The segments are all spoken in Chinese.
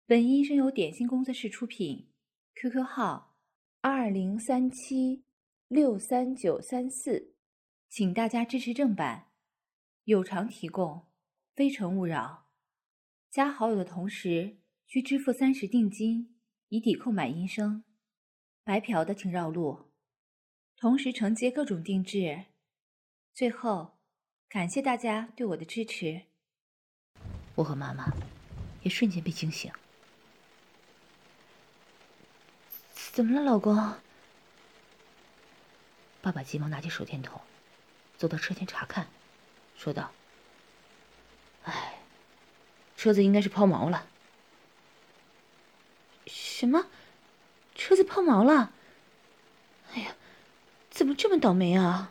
本音声由点心工作室出品 ，QQ 号2037639334，请大家支持正版，有偿提供，非诚勿扰。加好友的同时需支付30定金，以抵扣买音声。白嫖的请绕路，同时承接各种定制。最后，感谢大家对我的支持。 我和妈妈也瞬间被惊醒。怎么了，老公？爸爸急忙拿起手电筒，走到车前查看，说道：“哎，车子应该是抛锚了。”什么？车子抛锚了？哎呀，怎么这么倒霉啊？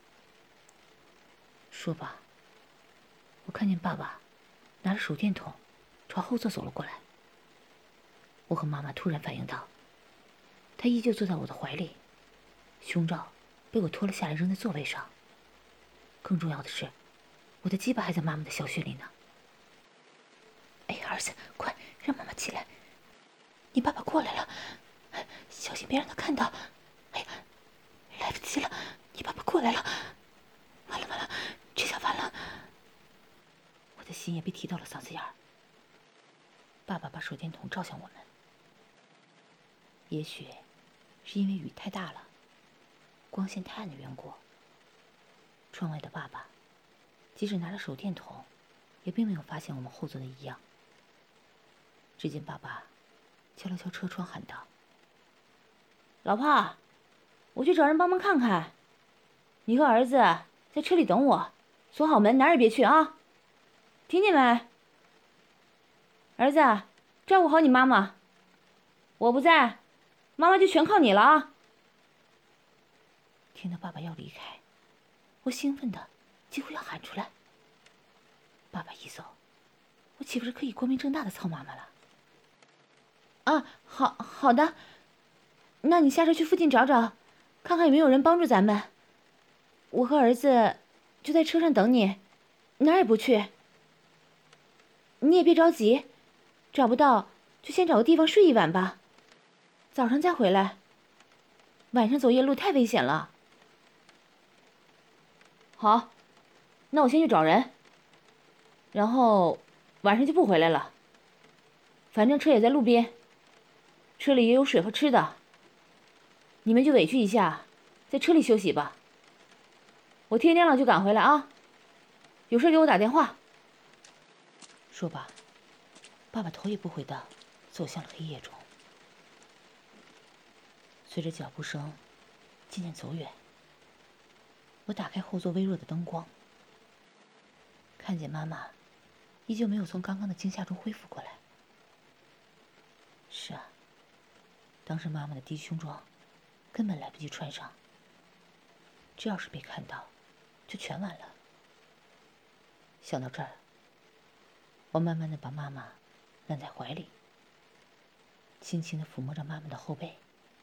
说罢，我看见爸爸拿着手电筒朝后座走了过来。我和妈妈突然反应到，他依旧坐在我的怀里，胸罩被我脱了下来扔在座位上。更重要的是，我的鸡巴还在妈妈的小穴里呢。哎呀，儿子，快让妈妈起来！你爸爸过来了，小心别让他看到。哎呀，来不及了，你爸爸过来了！完了完了，这下完了！我的心也被提到了嗓子眼儿。爸爸把手电筒照向我们。也许是因为雨太大了，光线太暗的缘故，窗外的爸爸即使拿着手电筒，也并没有发现我们后座的异样。只见爸爸敲了敲车窗，喊道：“老婆，我去找人帮忙看看。你和儿子在车里等我，锁好门，哪儿也别去啊！听见没？儿子，照顾好你妈妈。我不在，妈妈就全靠你了啊！”听到爸爸要离开，我兴奋的几乎要喊出来。爸爸一走，我岂不是可以光明正大的操妈妈了？啊，好的。那你下车去附近找找，看看有没有人帮助咱们。我和儿子就在车上等你，哪儿也不去。你也别着急，找不到就先找个地方睡一晚吧，早上再回来。晚上走夜路太危险了。好，那我先去找人，然后晚上就不回来了。反正车也在路边，车里也有水和吃的，你们就委屈一下，在车里休息吧。我天亮了就赶回来啊，有事给我打电话。说罢，爸爸头也不回的走向了黑夜中。随着脚步声渐渐走远，我打开后座微弱的灯光，看见妈妈依旧没有从刚刚的惊吓中恢复过来。是啊，当时妈妈的低胸装根本来不及穿上，这要是被看到，就全完了。想到这儿，我慢慢的把妈妈揽在怀里，轻轻的抚摸着妈妈的后背，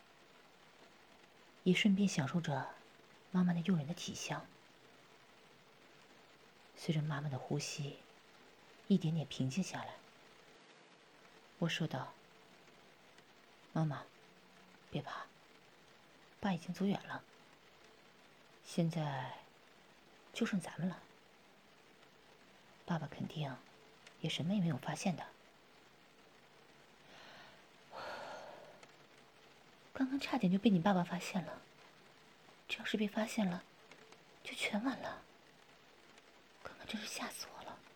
也顺便享受着妈妈那诱人的体香。随着妈妈的呼吸一点点平静下来，我说道：“妈妈，别怕，爸已经走远了，现在就剩咱们了。爸爸肯定也什么也没有发现的。刚刚差点就被你爸爸发现了，这要是被发现了，就全完了。刚刚真是吓死我了。”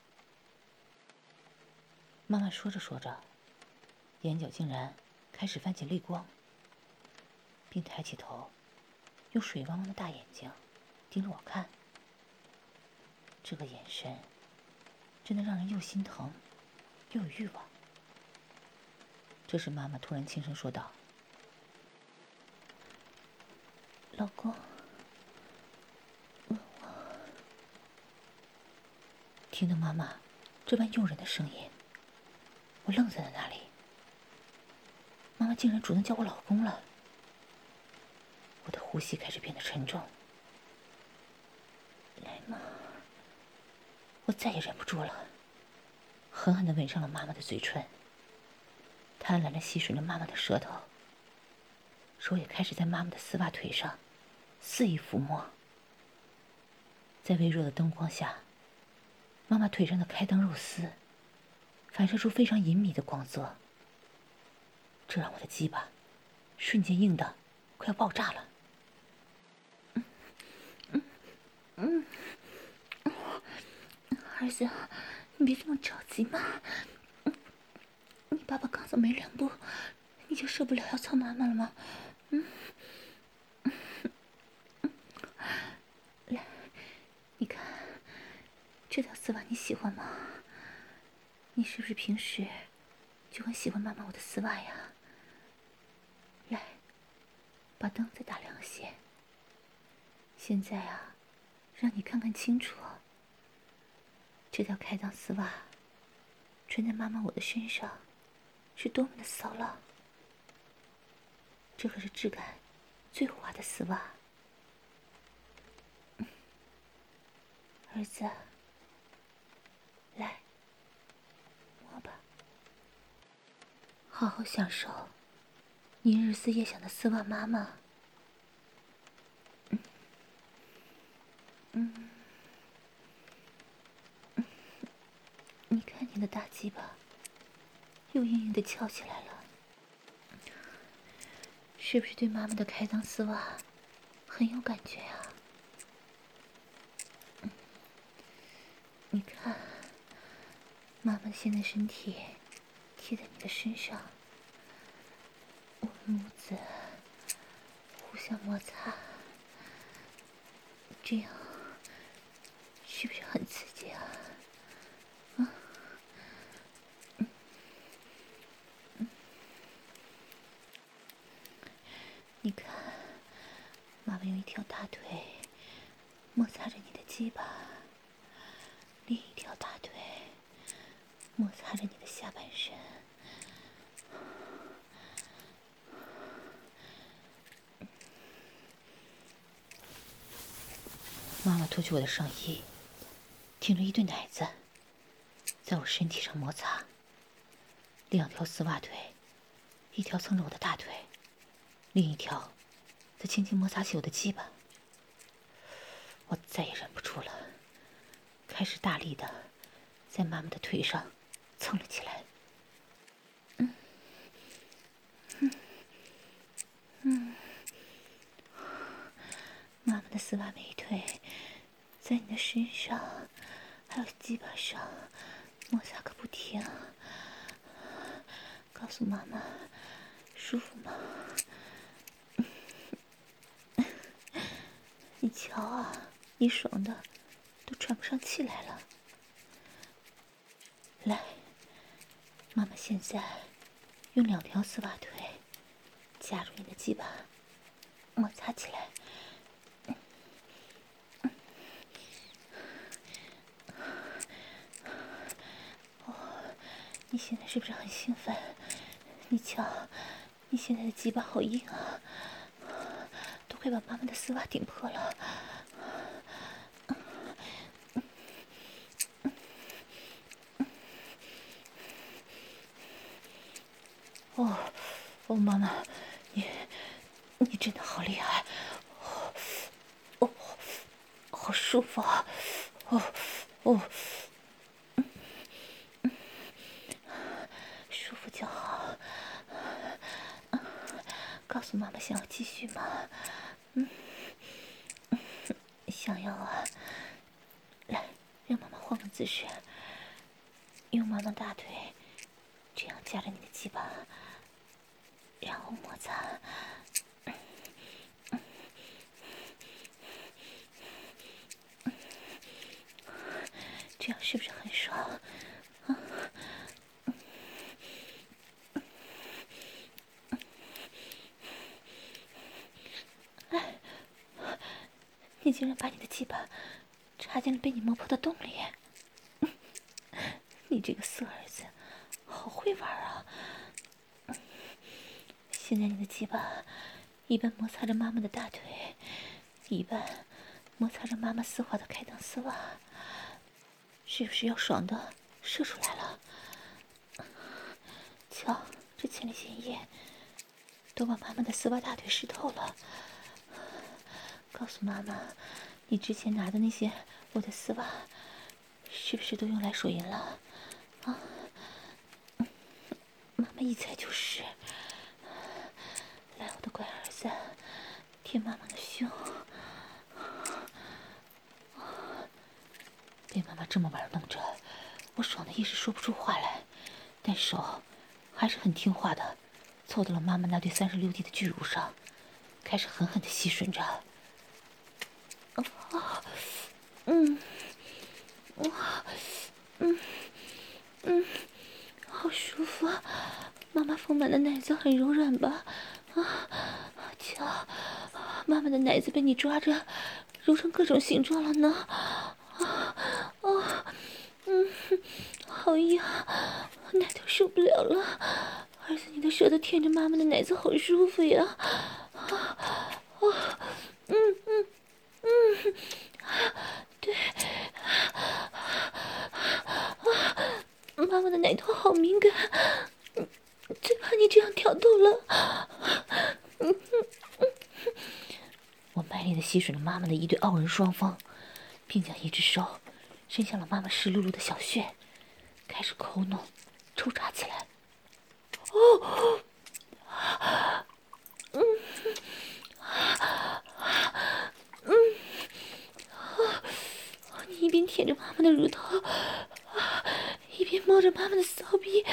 妈妈说着说着，眼角竟然开始泛起泪光，并抬起头，用水汪汪的大眼睛盯着我看。这个眼神真的让人又心疼又有欲望。这时妈妈突然轻声说道：“老公，听到妈妈这般诱人的声音，我愣在了那里。妈妈竟然主动叫我老公了。我的呼吸开始变得沉重。来嘛，我再也忍不住了，狠狠地吻上了妈妈的嘴唇。 贪婪地吸吮着妈妈的舌头，手也开始在妈妈的丝袜腿上肆意抚摸。在微弱的灯光下，妈妈腿上的开裆肉丝反射出非常隐秘的光泽，这让我的鸡巴瞬间硬得快要爆炸了。 儿子，你别这么着急嘛。你爸爸刚走没2步，你就受不了要操妈妈了吗？来，你看，这条丝袜你喜欢吗？你是不是平时就很喜欢妈妈我的丝袜呀？来，把灯再打亮些。现在啊，让你看看清楚。这条开裆丝袜穿在妈妈我的身上是多么的骚浪。这可是质感最滑的丝袜。儿子，来，摸吧，好好享受你日思夜想的丝袜妈妈。你看你的大鸡巴又硬硬的翘起来了，是不是对妈妈的开裆丝袜很有感觉啊？你看，妈妈现在身体贴在你的身上，我们母子互相摩擦，这样是不是很刺激啊？你看，妈妈用一条大腿摩擦着你的鸡巴，另一条大腿摩擦着你的下半身。 妈妈脱去我的上衣，挺着一对奶子，在我身体上摩擦。2条丝袜腿，一条蹭着我的大腿，另一条则轻轻摩擦起我的鸡巴。我再也忍不住了，开始大力的在妈妈的腿上蹭了起来。 妈妈的丝袜美腿在你的身上还有鸡巴上摩擦个不停，告诉妈妈舒服吗？你瞧啊，你爽的都喘不上气来了。来，妈妈现在用2条丝袜腿夹住你的鸡巴，摩擦起来。你现在是不是很兴奋？你瞧，你现在的鸡巴好硬啊，都快把妈妈的丝袜顶破了。 哦，妈妈，你真的好厉害，好舒服啊， 舒服就好。告诉妈妈想要继续吗？想要啊。来，让妈妈换个姿势，用妈妈大腿这样夹着你的鸡巴，然后摩擦。这样是不是很爽？你竟然把你的鸡巴插进了被你磨破的洞里！你这个色儿子，好会玩啊！现在你的鸡巴一半摩擦着妈妈的大腿，一半摩擦着妈妈丝滑的开裆丝袜，是不是要爽的射出来了？瞧， 这前列腺液都把妈妈的丝袜大腿湿透了。告诉妈妈，你之前拿的那些我的丝袜，是不是都用来手淫了？啊？妈妈一猜就是。来，我的乖儿子，舔妈妈的胸。被妈妈这么玩弄着，我爽的一时说不出话来，但手还是很听话的，凑到了妈妈那对36D 的巨乳上，开始狠狠的吸吮着。好舒服啊！妈妈丰满的奶子很柔软吧？瞧，妈妈的奶子被你抓着，揉成各种形状了呢。好痒，奶头受不了了。儿子，你的舌头舔着妈妈的奶子，好舒服呀！对，妈妈的奶头好敏感，最怕你这样挑逗了。我卖力的吸吮着妈妈的一对傲人双方，并将一只手伸向了妈妈湿漉漉的小穴，开始抠弄、抽插起来。你一边舔着妈妈的乳头，一边摸着妈妈的骚逼，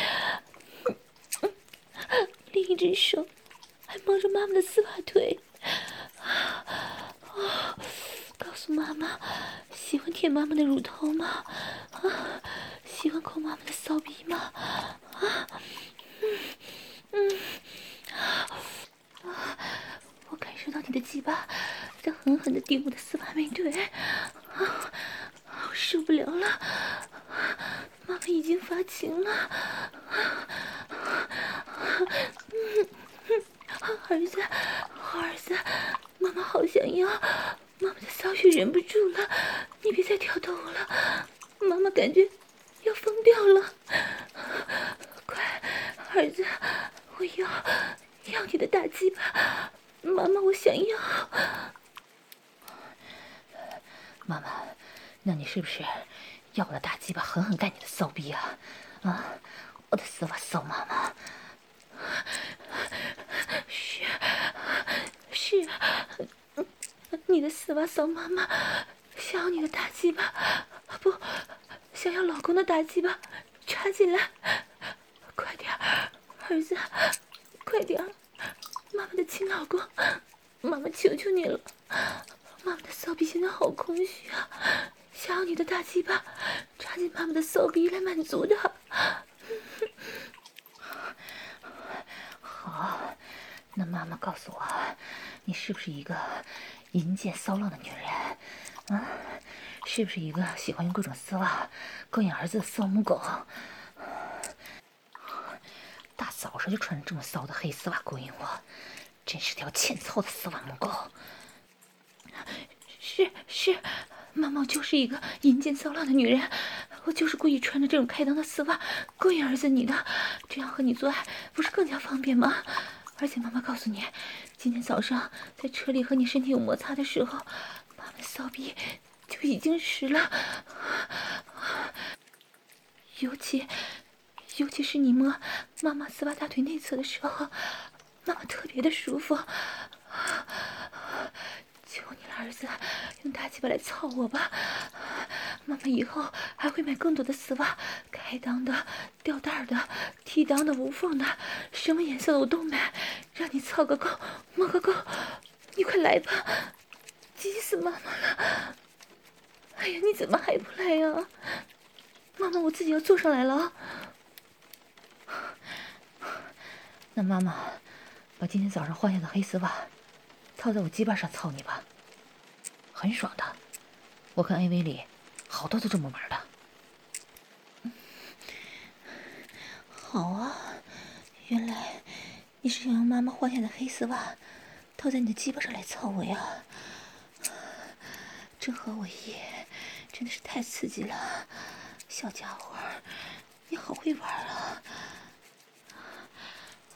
另一只手还摸着妈妈的丝袜腿。告诉妈妈，喜欢舔妈妈的乳头吗？喜欢抠妈妈的骚逼吗？我感受到你的鸡巴在狠狠地顶我的丝袜美腿，我受不了了，妈妈已经发情了。儿子，好儿子，妈妈好想要，妈妈的骚穴忍不住了，你别再挑逗我了，妈妈感觉要疯掉了。快，儿子，我要你的大鸡巴，妈妈我想要。妈妈，那你是不是要我的大鸡巴狠狠干你的骚逼啊？我的丝袜骚妈妈。是，你的丝袜骚妈妈想要你的大鸡巴，不，想要老公的大鸡巴插进来，快点儿子，快点儿，妈妈的亲老公，妈妈求求你了，妈妈的骚逼现在好空虚啊，想要你的大鸡巴插进妈妈的骚逼来满足它。好，那妈妈告诉我，你是不是一个淫贱骚浪的女人？是不是一个喜欢用各种丝袜勾引儿子的骚母狗？大早上就穿着这么骚的黑丝袜勾引我，真是条欠操的丝袜母狗。是，妈妈就是一个淫贱骚浪的女人，我就是故意穿着这种开裆的丝袜勾引儿子你的，这样和你做爱不是更加方便吗？而且妈妈告诉你，今天早上在车里和你身体有摩擦的时候，妈妈的骚逼就已经湿了，尤其是你摸妈妈丝袜大腿内侧的时候，妈妈特别的舒服。求你了，儿子，用大鸡巴来操我吧！妈妈以后还会买更多的丝袜，开裆的、吊带的、提裆的、无缝的，什么颜色的我都买，让你操个够，摸个够。你快来吧，急死妈妈了！哎呀，你怎么还不来呀？妈妈，我自己要坐上来了。那妈妈，把今天早上换下的黑丝袜套在我鸡巴上操你吧，很爽的。我看 AV 里好多都这么玩的。好啊，原来你是想用妈妈换下的黑丝袜套在你的鸡巴上来操我呀？真合我意，真的是太刺激了，小家伙，你好会玩啊！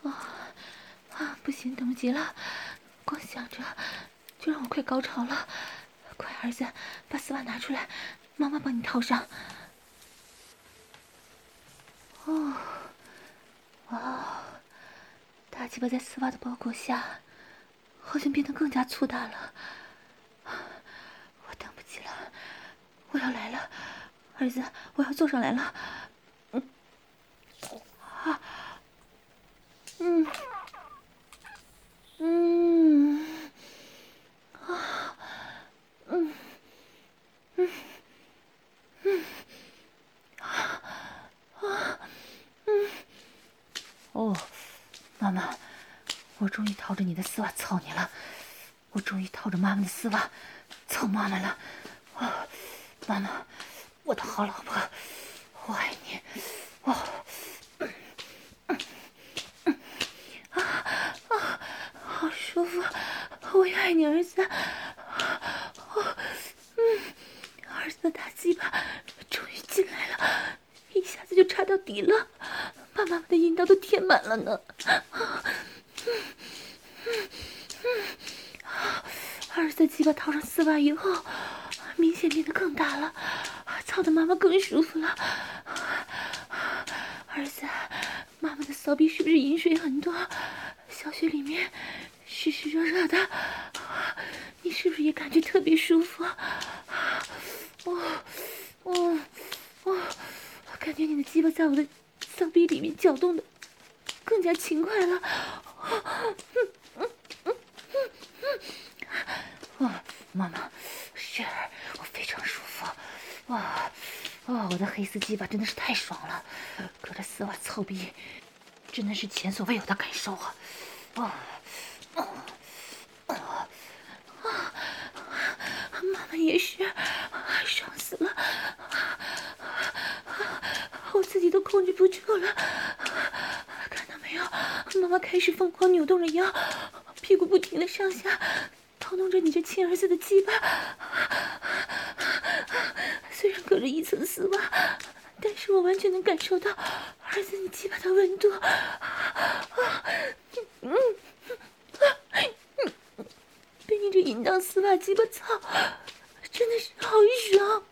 不行，等不及了，光想着就让我快高潮了。快，儿子，把丝袜拿出来，妈妈帮你套上。哦，哇，大鸡巴在丝袜的包裹下，好像变得更加粗大了。我等不及了，我要来了，儿子，我要坐上来了。哦，妈妈，我终于套着你的丝袜操你了，我终于套着妈妈的丝袜操妈妈了。哦，妈妈，我的好老婆，我爱你。哦，好舒服，我也爱你，儿子。儿子的大鸡巴终于进来了，一下子就插到底了，把妈妈的阴道都填满了呢。儿子的鸡巴套上丝袜以后，明显变得更大了，操的妈妈更舒服了。儿子，妈妈的骚逼是不是饮水很多？小穴里面湿湿热热的，你是不是也感觉特别舒服？感觉你的鸡巴在我的骚逼里面搅动的更加勤快了。妈妈，是我非常舒服。我的黑丝鸡巴真的是太爽了，隔着丝袜操逼，真的是前所未有的感受啊！妈妈也是，爽死了，我自己都控制不住了。看到没有，妈妈开始疯狂扭动着腰，屁股不停的上下掏动着你这亲儿子的鸡巴。虽然隔着一层丝袜，但是我完全能感受到儿子你鸡巴的温度。被你这淫荡丝袜鸡巴操，真的是好爽。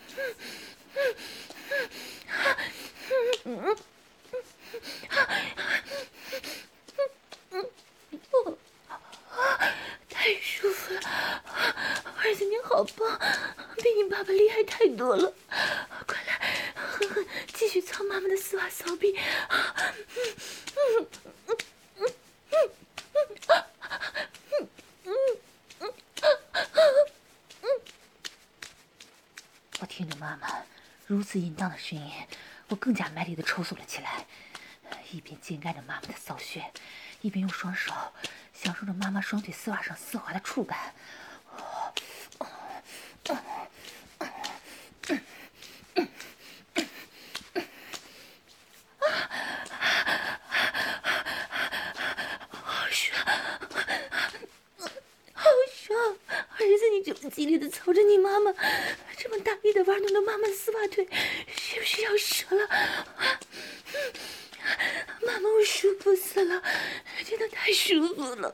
太舒服了，儿子你好棒，比你爸爸厉害太多了。快来，狠狠继续操妈妈的丝袜骚逼。我听着妈妈如此淫荡的声音，我更加卖力地抽搐了起来，一边尖干着妈妈的骚穴，一边用双手享受着妈妈双腿丝袜上丝滑的触感。好爽，好爽！儿子，你这么激烈的操着你妈妈，这么大力的玩弄着妈妈的丝袜腿，是不是要折了？妈妈，我舒服死了，真的太舒服了。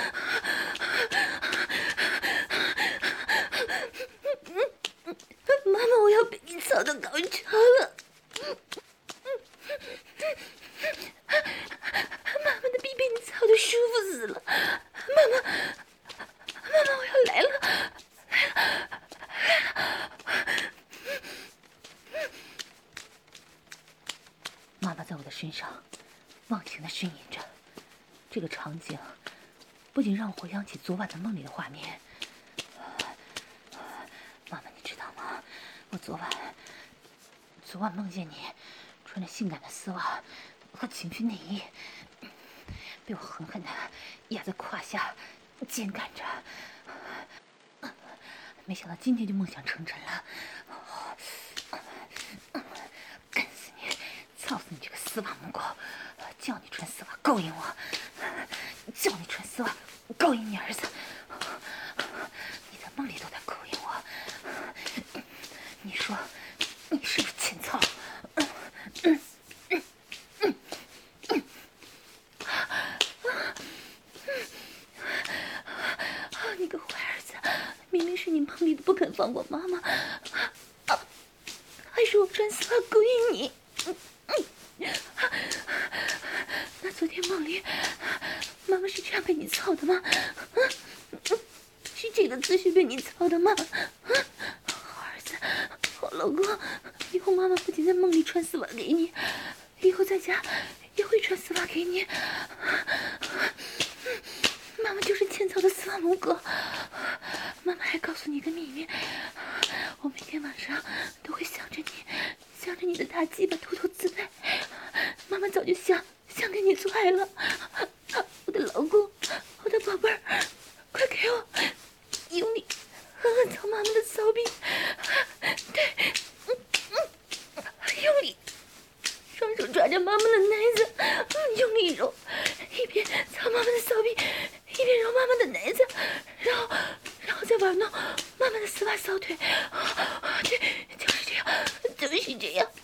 妈妈，我要被你操到高潮了。妈妈的逼被你操得舒服死了。妈妈，我要来了。妈妈在我的身上忘情地呻吟着，这个场景不仅让我回想起昨晚的梦里的画面。妈妈，你知道吗？我昨晚梦见你穿着性感的丝袜和情趣内衣，被我狠狠地压在胯下尖干着。没想到今天就梦想成真了。干死你，操死你这个丝袜母狗！叫你穿丝袜勾引我，叫你穿丝袜勾引你儿子，你在梦里都在勾引我。你说你是不是欠操？ 放过妈妈？还是我穿丝袜勾引你？那昨天梦里，妈妈是这样被你操的吗？是这个姿势被你操的吗？好儿子，好老公，以后妈妈不仅在梦里穿丝袜给你，以后在家也会穿丝袜给你。妈妈就是欠操的丝袜母狗。妈妈还告诉你一个秘密，我每天晚上都会想着你的大鸡巴偷偷自拍。妈妈早就想跟你做爱了，我的老公，我的宝贝儿，快给我用力狠狠操妈妈的骚逼，对，用力，双手抓着妈妈的奶子，用力揉，一边操妈妈的骚逼，一边揉妈妈的奶子，然后再玩弄妈妈的丝袜骚腿，对，就是这样，就是这样。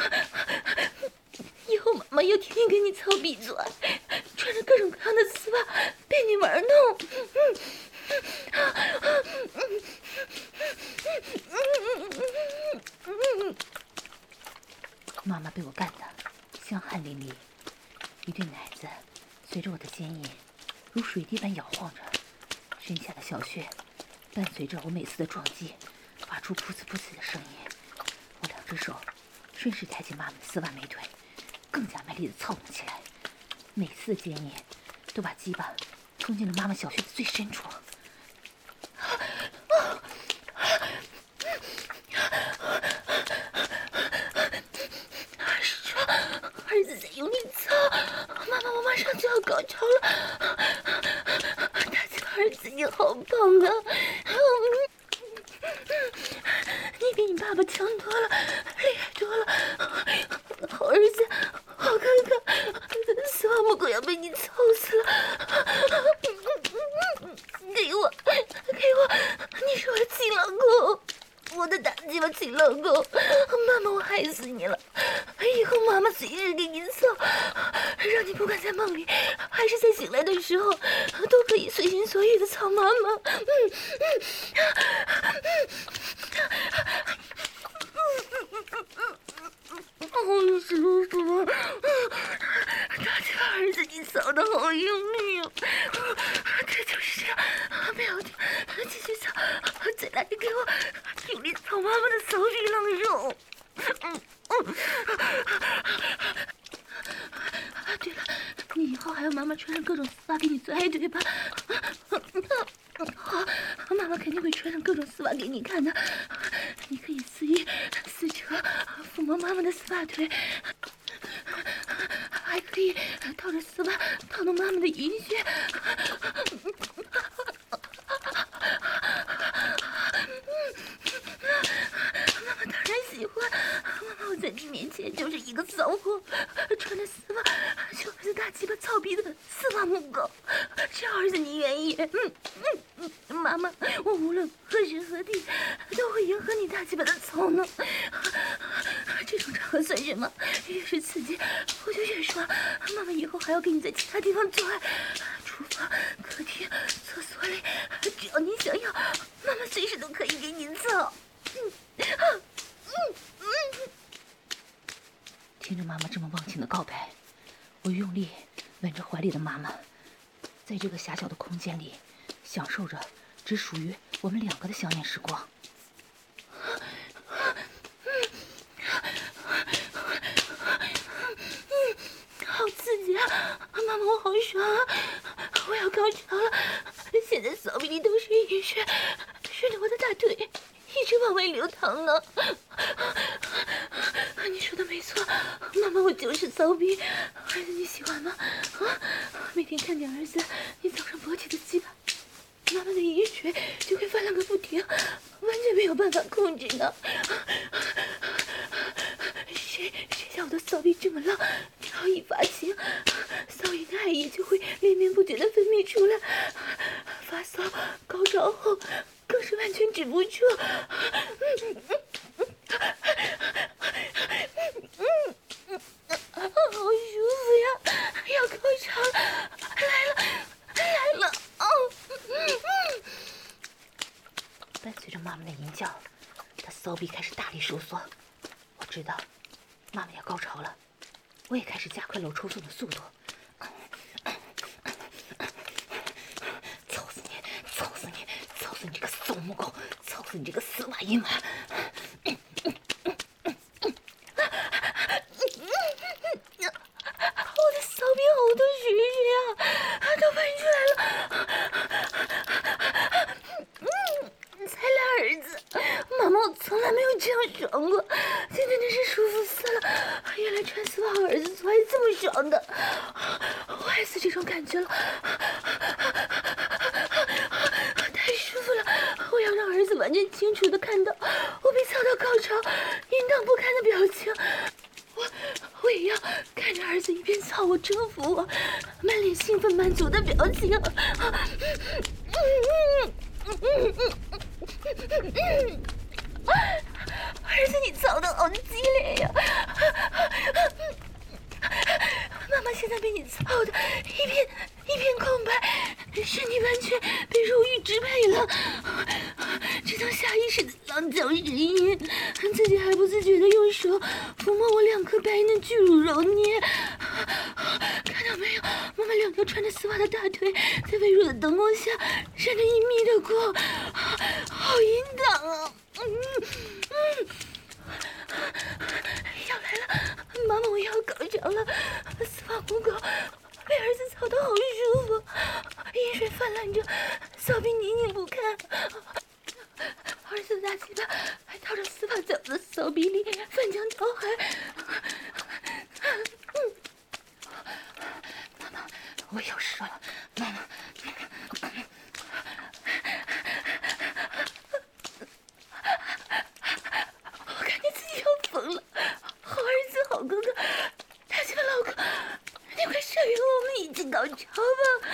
以后妈妈要天天给你操逼做爱，穿着各种各样的丝袜被你玩弄。妈妈被我干得香汗淋漓，一对奶子随着我的坚硬如水滴般摇晃着，身下的小穴伴随着我每次的撞击发出噗呲噗呲的声音。我两只手顺势抬起妈妈的丝袜美腿，更加卖力地操弄起来，每次的坚硬都把鸡巴冲进了妈妈小穴的最深处。儿子在用力操，妈妈，我马上就要高潮了。大鸡巴儿子你好棒啊！你比你爸爸强多了，厉害多了。好儿子，好哥哥，丝袜母狗要被你操死了。给我，你是我的亲老公，我的大鸡巴亲老公。妈妈，我害死你了，以后妈妈随时给你操，让你不管在梦里还是在醒来的时候都可以随心所欲的操妈妈。好舒服，大鸡巴儿子你操的好用力哦！这就是这样，不要停，继续操，再来给我用力操妈妈的骚逼浪肉。对了，你以后还要妈妈穿上各种丝袜给你做爱，对吧？好，妈妈肯定会穿上各种丝袜给你看的。你可以肆意撕扯抚摸妈妈的丝袜腿，还可以套着丝袜套弄妈妈的阴穴。妈妈当然喜欢，妈妈我在你面前就是一个骚货，穿着丝袜就儿子大鸡巴操逼的丝袜母狗，只要儿子你愿意，妈妈我无论何时何地都会迎合你大鸡巴的操弄。这种场合算什么？越是刺激我就越爽。妈妈以后还要给你在其他地方做爱，厨房、客厅、厕所里，只要你想要，妈妈随时都可以给你操。听着妈妈这么忘情的告白，我用力吻着怀里的妈妈，在这个狭小的空间里享受着只属于我们两个的香艳时光。好刺激啊！妈妈我好爽啊！我要高潮了，现在骚逼里都是阴血，顺着我的大腿一直往外流淌呢。你说的没错，妈妈我就是骚逼。儿子你喜欢吗？每天看见儿子你早上勃起的鸡巴，妈妈的阴水就会翻浪个不停，完全没有办法控制呢。谁叫我的骚逼这么浪，只要一发情，骚淫的爱液就会连绵不绝的分泌出来，发骚高潮后更是完全止不住。好舒服呀，要高潮了，来了！伴随着妈妈的吟叫， 骚逼开始大力收缩。我知道妈妈要高潮了，我也开始加快了我抽送的速度。操死你！操死你！操死你这个骚母狗！操死你这个丝袜淫娃！我的骚逼好多血啊，都喷出来了。才来儿子，妈妈，我从来没有这样爽过，今天真是舒服死了。原来穿丝袜和儿子做爱这么爽的，我爱死这种感觉了，太舒服了！我要让儿子完全清楚地看到我被操到高潮、淫荡不堪的表情。我也要看着儿子一边操我、征服我，满脸兴奋满足的表情。儿子，你操得好激烈呀！妈妈现在被你操的一片空白，身体完全被肉欲支配了，只能下意识的浪叫呻吟，自己还不自觉的用手抚摸我2颗白嫩巨乳揉捏。看到没有，妈妈2条穿着丝袜的大腿在微弱的灯光下闪着隐秘的光，好淫荡啊！要来了，妈妈，我要高潮了！丝袜虎口被儿子操得好舒服，饮水泛滥着，骚逼泥泞不堪。儿子的大鸡巴还套着丝袜在我的骚逼里翻江倒海。妈妈，我有事了，妈妈。我感觉自己要疯了，好儿子，好哥哥，大鸡巴老公，你快射晕我们一起高潮吧！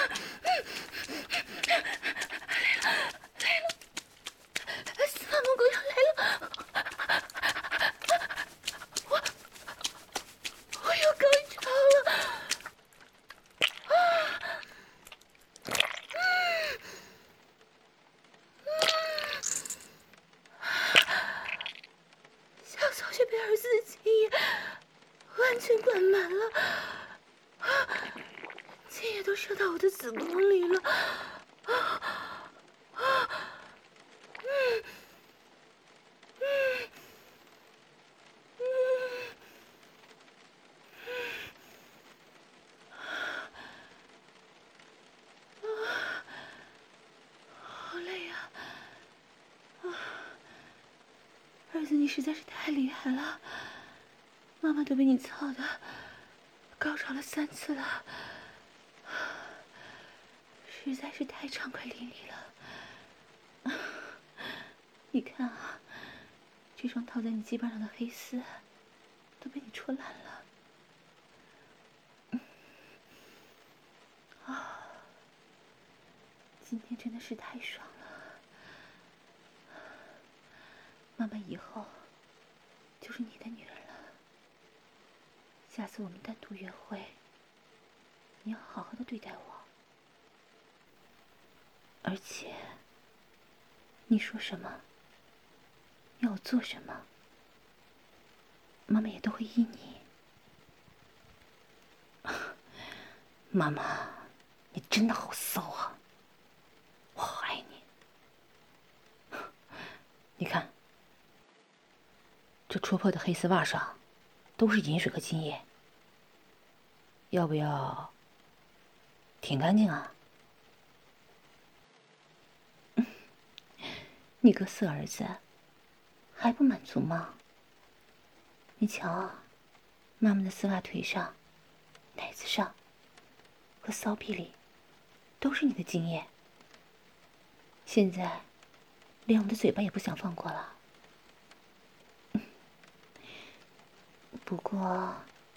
来了，丝袜母狗要来了！我要高潮了！小草却被儿子的精液完全灌满了，精液都射到我的子宫里了。好累啊！儿子，你实在是太厉害了，妈妈都被你操的高潮了3次了，实在是太畅快淋漓了。你看啊，这双套在你鸡巴上的黑丝都被你戳烂了。今天真的是太爽了，妈妈以后就是你的女人了。下次我们单独约会，你要好好的对待我，而且你说什么，要我做什么，妈妈也都会依你。妈妈，你真的好骚啊！我好爱你。你看，这戳破的黑丝袜上都是饮水和精液，要不要舔干净啊？你个色儿子还不满足吗？你瞧啊，妈妈的丝袜腿上、奶子上和骚逼里都是你的精液，现在连我的嘴巴也不想放过了。不过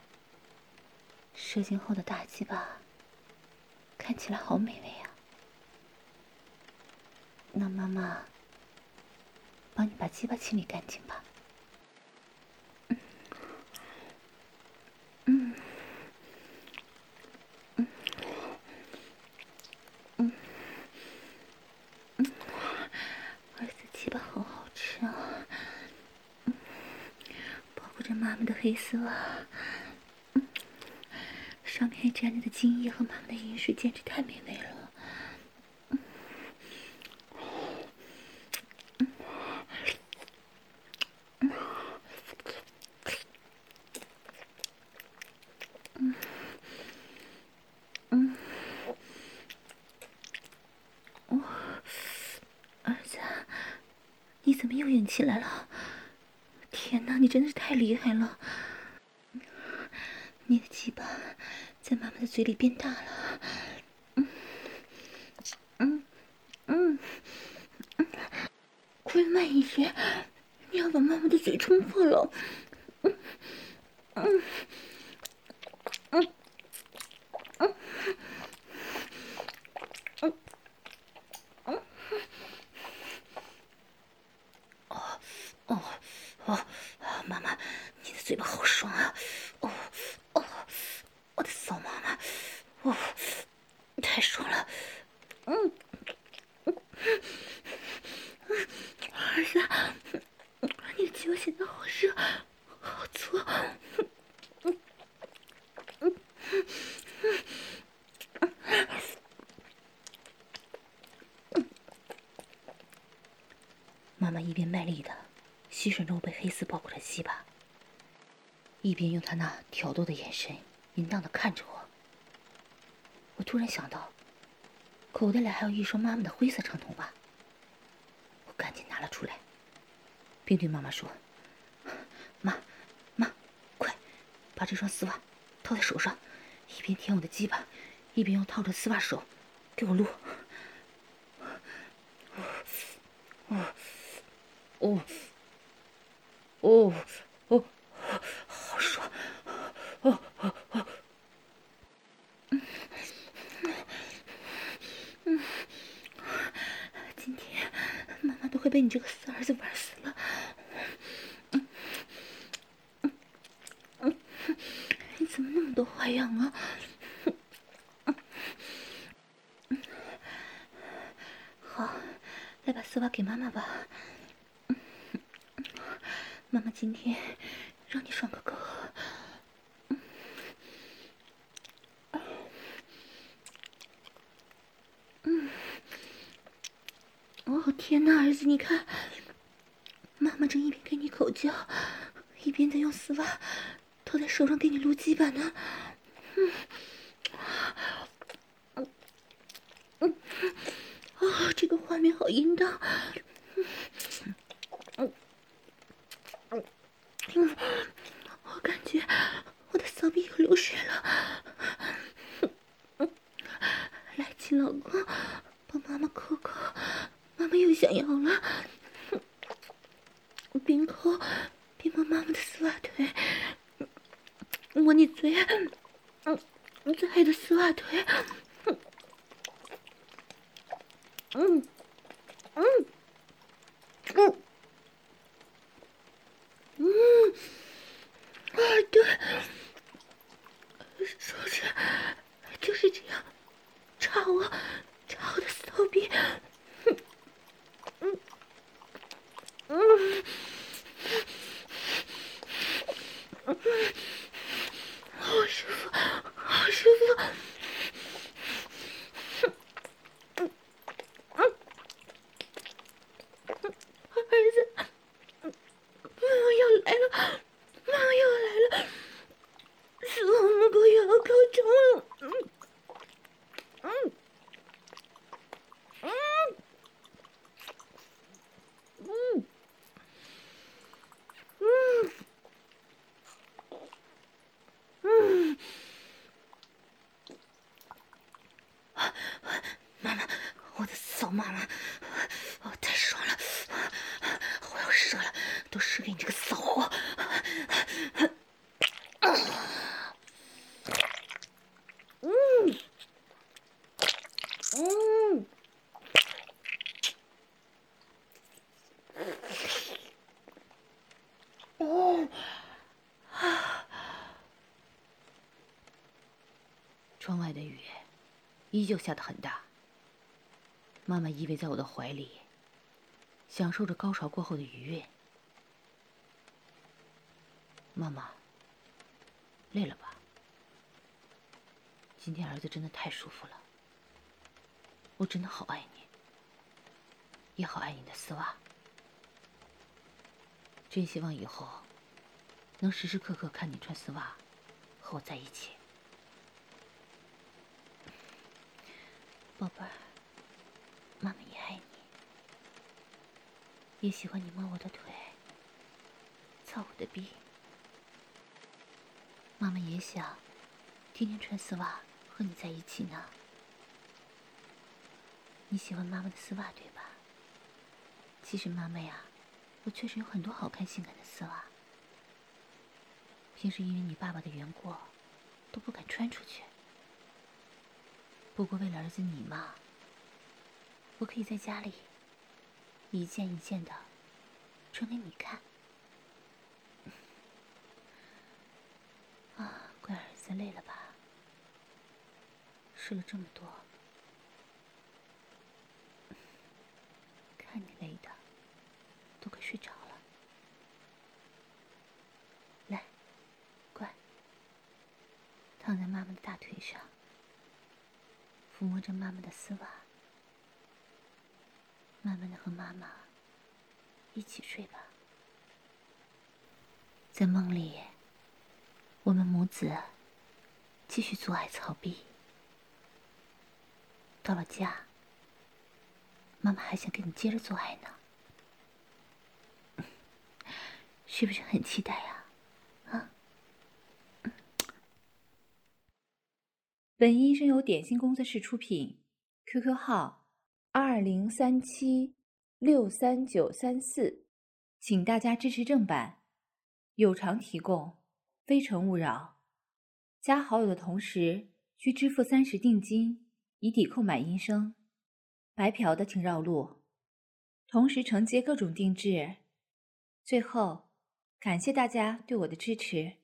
射精后的大鸡巴看起来好美味呀。那妈妈帮你把鸡巴清理干净吧。儿子鸡巴好好吃啊。 黑丝袜，上面还沾着的精液和妈妈的饮水，简直太美味了。儿子，你怎么又硬起来了？天哪，你真的是太厉害了！你的鸡巴在妈妈的嘴里变大了。快慢一些，你要把妈妈的嘴冲破了。妈妈，你的嘴巴好爽啊！我的骚妈妈，太爽了！儿子，你的鸡巴现在好热，好粗。妈妈一边卖力的吸吮着我被黑丝包裹的鸡巴，一边用她那挑逗的眼神淫荡的看着我。我突然想到，口袋里还有一双妈妈的灰色长筒袜，我赶紧拿了出来，并对妈妈说：“妈，快把这双丝袜套在手上，一边舔我的鸡巴，一边用套着丝袜手给我撸。”好爽！今天妈妈都会被你这个死儿子玩死了。你怎么那么多花样啊？好，来把丝袜给妈妈吧。妈妈今天让你爽个够。哦天哪，儿子，你看，妈妈正一边给你口交，一边在用丝袜套在手上给你撸鸡巴呢。这个画面好淫荡。我感觉我的骚逼又流血了。来，亲老公，帮妈妈抠抠，妈妈又想要了。边抠边摸妈妈的丝袜腿，摸你最爱的丝袜腿。对，说着就是这样，插我的骚逼。好舒服，好舒服。儿子，妈妈要来了，妈妈要来了，死亡母狗又要高潮了。妈妈，我的骚妈妈，太爽了，我要射了，都射给你这个骚货。窗外的雨依旧下得很大。妈妈依偎在我的怀里，享受着高潮过后的愉悦。妈妈， 累了吧？今天儿子真的太舒服了，我真的好爱你，也好爱你的丝袜。真希望以后能时时刻刻看你穿丝袜和我在一起。宝贝儿，妈妈也爱你，也喜欢你摸我的腿，操我的逼。妈妈也想天天穿丝袜和你在一起呢。你喜欢妈妈的丝袜对吧？其实妈妈呀，我确实有很多好看性感的丝袜，平时因为你爸爸的缘故都不敢穿出去。不过为了儿子你嘛，我可以在家里一件一件的穿给你看。啊，乖儿子，累了吧？试了这么多，看你累的，都快睡着了。来，乖，躺在妈妈的大腿上，抚摸着妈妈的丝袜，慢慢的和妈妈一起睡吧。在梦里，我们母子继续做爱操逼。到了家，妈妈还想跟你接着做爱呢，是不是很期待呀？ 本音声由点心工作室出品 ，QQ 号2037639334，请大家支持正版，有偿提供，非诚勿扰。加好友的同时需支付30定金，以抵购买音声。白嫖的请绕路，同时承接各种定制。最后，感谢大家对我的支持。